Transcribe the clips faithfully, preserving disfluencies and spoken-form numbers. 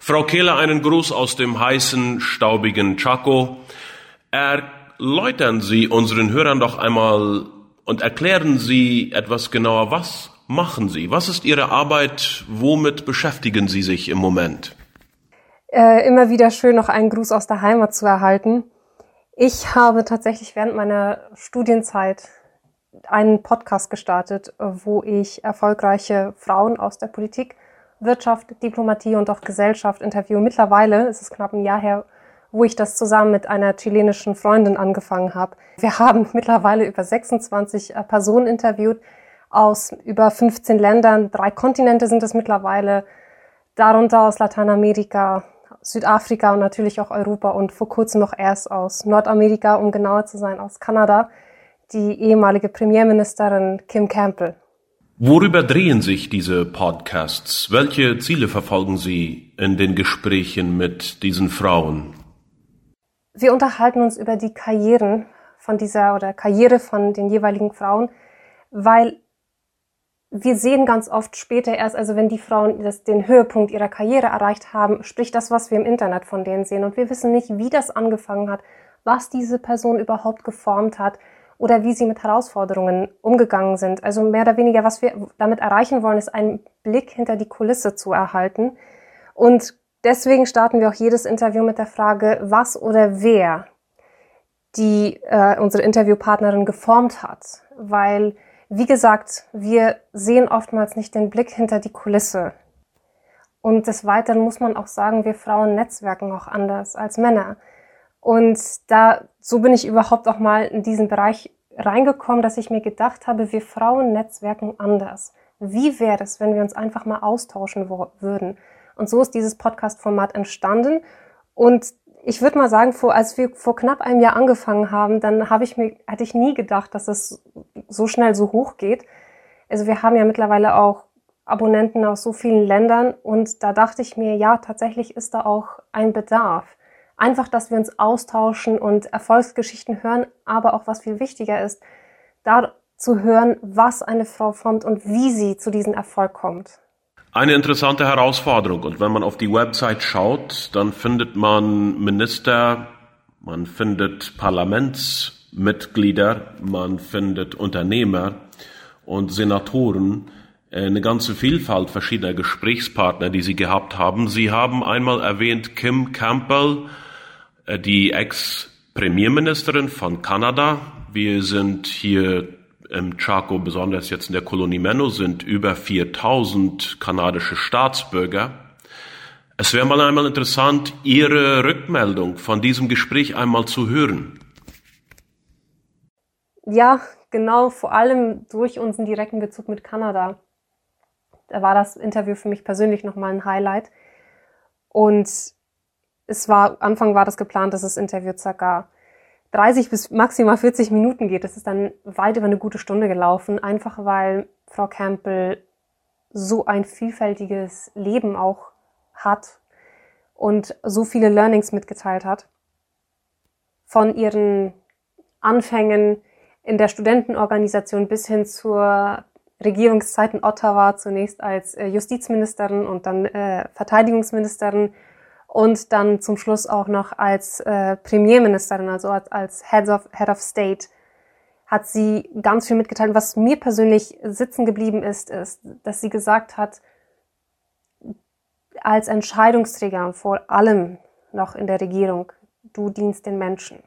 Frau Kehler, einen Gruß aus dem heißen, staubigen Chaco. Erläutern Sie unseren Hörern doch einmal und erklären Sie etwas genauer, was machen Sie? Was ist Ihre Arbeit? Womit beschäftigen Sie sich im Moment? Äh, immer wieder schön, noch einen Gruß aus der Heimat zu erhalten. Ich habe tatsächlich während meiner Studienzeit einen Podcast gestartet, wo ich erfolgreiche Frauen aus der Politik, Wirtschaft, Diplomatie und auch Gesellschaft interviewe. Mittlerweile ist es knapp ein Jahr her, wo ich das zusammen mit einer chilenischen Freundin angefangen habe. Wir haben mittlerweile über sechsundzwanzig Personen interviewt aus über fünfzehn Ländern. Drei Kontinente sind es mittlerweile, darunter aus Lateinamerika, Südafrika und natürlich auch Europa und vor kurzem noch erst aus Nordamerika, um genauer zu sein, aus Kanada, die ehemalige Premierministerin Kim Campbell. Worüber drehen sich diese Podcasts? Welche Ziele verfolgen Sie in den Gesprächen mit diesen Frauen? Wir unterhalten uns über die Karrieren von dieser oder Karriere von den jeweiligen Frauen, weil wir sehen ganz oft später erst, also wenn die Frauen das, den Höhepunkt ihrer Karriere erreicht haben, sprich das, was wir im Internet von denen sehen. Und wir wissen nicht, wie das angefangen hat, was diese Person überhaupt geformt hat oder wie sie mit Herausforderungen umgegangen sind. Also mehr oder weniger, was wir damit erreichen wollen, ist einen Blick hinter die Kulisse zu erhalten. Und deswegen starten wir auch jedes Interview mit der Frage, was oder wer die äh, unsere Interviewpartnerin geformt hat. Weil, wie gesagt, wir sehen oftmals nicht den Blick hinter die Kulisse. Und des Weiteren muss man auch sagen, wir Frauen netzwerken auch anders als Männer. Und da, so bin ich überhaupt auch mal in diesen Bereich reingekommen, dass ich mir gedacht habe, wir Frauen netzwerken anders. Wie wäre es, wenn wir uns einfach mal austauschen wo- würden? Und so ist dieses Podcast-Format entstanden. Und ich würde mal sagen, vor, als wir vor knapp einem Jahr angefangen haben, dann habe ich mir, hatte ich nie gedacht, dass es so schnell so hoch geht. Also wir haben ja mittlerweile auch Abonnenten aus so vielen Ländern und da dachte ich mir, ja, tatsächlich ist da auch ein Bedarf. Einfach, dass wir uns austauschen und Erfolgsgeschichten hören, aber auch, was viel wichtiger ist, da zu hören, was eine Frau formt und wie sie zu diesem Erfolg kommt. Eine interessante Herausforderung. Und wenn man auf die Website schaut, dann findet man Minister, man findet Parlamentsmitglieder, man findet Unternehmer und Senatoren, eine ganze Vielfalt verschiedener Gesprächspartner, die Sie gehabt haben. Sie haben einmal erwähnt Kim Campbell, die Ex-Premierministerin von Kanada. Wir sind hier im Chaco, besonders jetzt in der Kolonie Menno, sind über viertausend kanadische Staatsbürger. Es wäre mal einmal interessant, Ihre Rückmeldung von diesem Gespräch einmal zu hören. Ja, genau, vor allem durch unseren direkten Bezug mit Kanada. Da war das Interview für mich persönlich nochmal ein Highlight. Und es war, Anfang war das geplant, dass das Interview circa dreißig bis maximal vierzig Minuten geht. Das ist dann weit über eine gute Stunde gelaufen, einfach weil Frau Campbell so ein vielfältiges Leben auch hat und so viele Learnings mitgeteilt hat. Von ihren Anfängen in der Studentenorganisation bis hin zur Regierungszeit in Ottawa, zunächst als Justizministerin und dann äh, Verteidigungsministerin und dann zum Schluss auch noch als äh, Premierministerin, also als, als Head of, Head of State, hat sie ganz viel mitgeteilt. Was mir persönlich sitzen geblieben ist, ist, dass sie gesagt hat, als Entscheidungsträger und vor allem noch in der Regierung, du dienst den Menschen.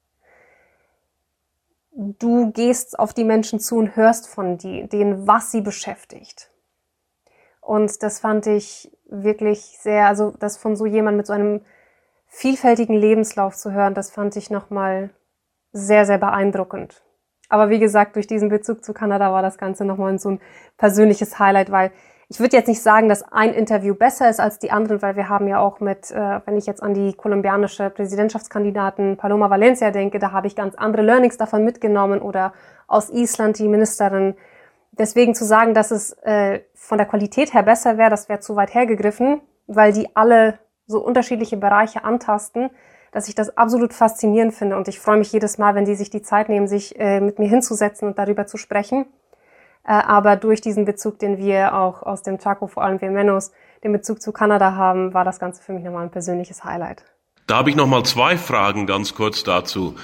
Du gehst auf die Menschen zu und hörst von die, denen, was sie beschäftigt. Und das fand ich wirklich sehr, also das von so jemandem mit so einem vielfältigen Lebenslauf zu hören, das fand ich nochmal sehr, sehr beeindruckend. Aber wie gesagt, durch diesen Bezug zu Kanada war das Ganze nochmal so ein persönliches Highlight, weil ich würde jetzt nicht sagen, dass ein Interview besser ist als die anderen, weil wir haben ja auch mit, äh, wenn ich jetzt an die kolumbianische Präsidentschaftskandidatin Paloma Valencia denke, da habe ich ganz andere Learnings davon mitgenommen oder aus Island die Ministerin. Deswegen zu sagen, dass es äh, von der Qualität her besser wäre, das wäre zu weit hergegriffen, weil die alle so unterschiedliche Bereiche antasten, dass ich das absolut faszinierend finde. Und ich freue mich jedes Mal, wenn die sich die Zeit nehmen, sich äh, mit mir hinzusetzen und darüber zu sprechen. Äh, aber durch diesen Bezug, den wir auch aus dem Chaco, vor allem wir Mennos, den Bezug zu Kanada haben, war das Ganze für mich nochmal ein persönliches Highlight. Da habe ich nochmal zwei Fragen ganz kurz dazu.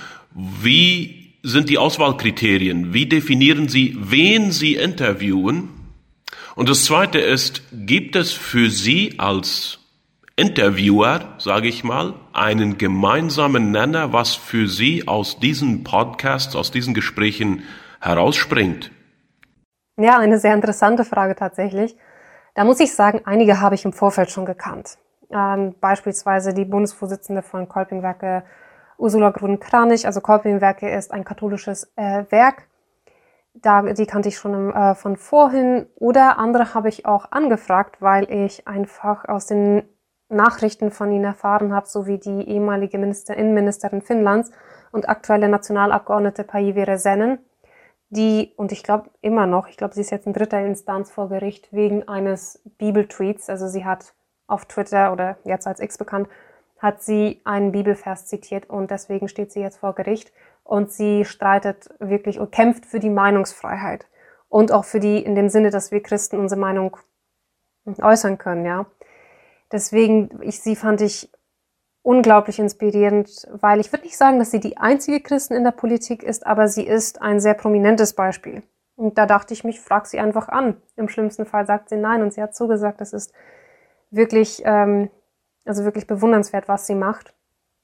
Wie sind die Auswahlkriterien? Wie definieren Sie, wen Sie interviewen? Und das Zweite ist, gibt es für Sie als Interviewer, sage ich mal, einen gemeinsamen Nenner, was für Sie aus diesen Podcasts, aus diesen Gesprächen herausspringt? Ja, eine sehr interessante Frage tatsächlich. Da muss ich sagen, einige habe ich im Vorfeld schon gekannt. Ähm, beispielsweise die Bundesvorsitzende von Kolpingwerke, Ursula Gruden-Kranich. Also Kolpingwerke ist ein katholisches äh, Werk. Da, die kannte ich schon äh, von vorhin. Oder andere habe ich auch angefragt, weil ich einfach aus den Nachrichten von ihnen erfahren habe, so wie die ehemalige Minister, Innenministerin Finnlands und aktuelle Nationalabgeordnete Päivi Räsänen, die, und ich glaube immer noch, ich glaube, sie ist jetzt in dritter Instanz vor Gericht wegen eines Bibeltweets. Also sie hat auf Twitter oder jetzt als X bekannt, hat sie einen Bibelvers zitiert und deswegen steht sie jetzt vor Gericht und sie streitet wirklich und kämpft für die Meinungsfreiheit und auch für die, in dem Sinne, dass wir Christen unsere Meinung äußern können, ja. Deswegen, ich, sie fand ich unglaublich inspirierend, weil ich würde nicht sagen, dass sie die einzige Christin in der Politik ist, aber sie ist ein sehr prominentes Beispiel. Und da dachte ich mich, frag sie einfach an. Im schlimmsten Fall sagt sie nein und sie hat zugesagt, das ist wirklich, ähm, also wirklich bewundernswert, was sie macht.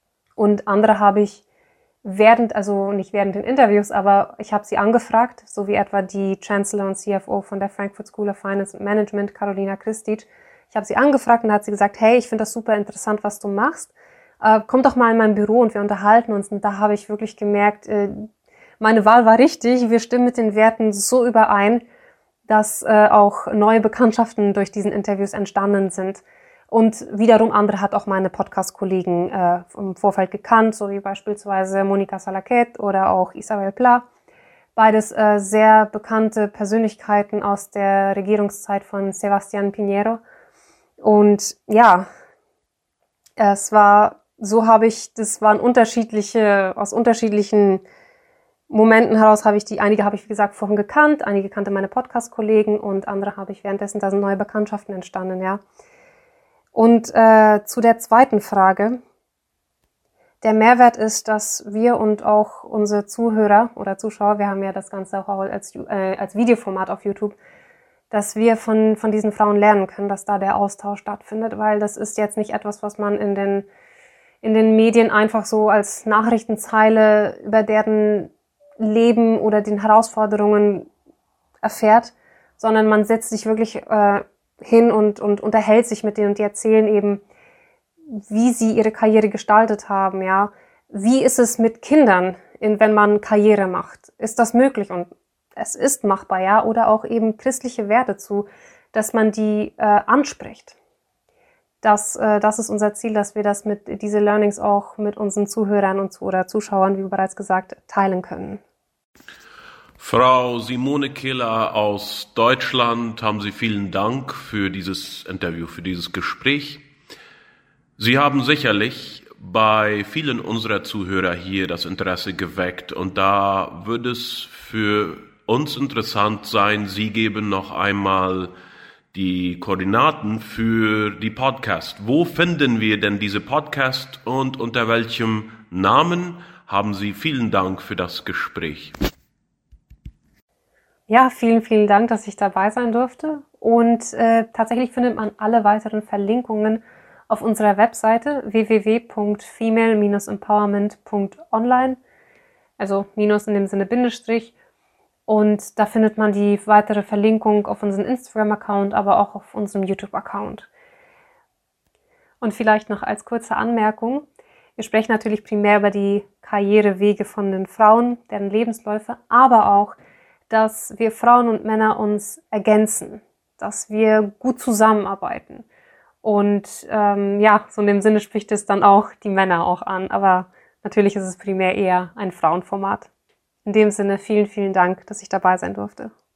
Und andere habe ich während, also nicht während den Interviews, aber ich habe sie angefragt, so wie etwa die Chancellor und C F O von der Frankfurt School of Finance and Management, Carolina Kristic. Ich habe sie angefragt und da hat sie gesagt, hey, ich finde das super interessant, was du machst. Äh, komm doch mal in mein Büro und wir unterhalten uns. Und da habe ich wirklich gemerkt, äh, meine Wahl war richtig. Wir stimmen mit den Werten so überein, dass äh, auch neue Bekanntschaften durch diesen Interviews entstanden sind. Und wiederum andere hat auch meine Podcast-Kollegen äh, im Vorfeld gekannt, so wie beispielsweise Monica Salaquet oder auch Isabel Pla. Beides äh, sehr bekannte Persönlichkeiten aus der Regierungszeit von Sebastián Piñero. Und ja, es war, so habe ich, das waren unterschiedliche, aus unterschiedlichen Momenten heraus habe ich die, einige habe ich wie gesagt vorhin gekannt, einige kannte meine Podcast-Kollegen und andere habe ich währenddessen, da sind neue Bekanntschaften entstanden, ja. Und äh, zu der zweiten Frage, der Mehrwert ist, dass wir und auch unsere Zuhörer oder Zuschauer, wir haben ja das Ganze auch als, äh, als Videoformat auf YouTube, dass wir von, von diesen Frauen lernen können, dass da der Austausch stattfindet, weil das ist jetzt nicht etwas, was man in den, in den Medien einfach so als Nachrichtenzeile über deren Leben oder den Herausforderungen erfährt, sondern man setzt sich wirklich äh, hin und, und unterhält sich mit denen und die erzählen eben, wie sie ihre Karriere gestaltet haben, ja. Wie ist es mit Kindern, in, wenn man Karriere macht? Ist das möglich? Und es ist machbar, ja, oder auch eben christliche Werte zu, dass man die äh, anspricht. Das, äh, das ist unser Ziel, dass wir das mit, diese Learnings auch mit unseren Zuhörern und zu, oder Zuschauern, wie bereits gesagt, teilen können. Frau Simone Kehler aus Deutschland, haben Sie vielen Dank für dieses Interview, für dieses Gespräch. Sie haben sicherlich bei vielen unserer Zuhörer hier das Interesse geweckt und da würde es für uns interessant sein, Sie geben noch einmal die Koordinaten für die Podcast. Wo finden wir denn diese Podcast und unter welchem Namen? Haben Sie vielen Dank für das Gespräch. Ja, vielen, vielen Dank, dass ich dabei sein durfte. Und äh, tatsächlich findet man alle weiteren Verlinkungen auf unserer Webseite w w w punkt female dash empowerment punkt online, also Minus in dem Sinne Bindestrich. Und da findet man die weitere Verlinkung auf unseren Instagram-Account, aber auch auf unserem YouTube-Account. Und vielleicht noch als kurze Anmerkung, wir sprechen natürlich primär über die Karrierewege von den Frauen, deren Lebensläufe, aber auch, dass wir Frauen und Männer uns ergänzen, dass wir gut zusammenarbeiten. Und ähm, ja, so in dem Sinne spricht es dann auch die Männer auch an, aber natürlich ist es primär eher ein Frauenformat. In dem Sinne vielen, vielen Dank, dass ich dabei sein durfte.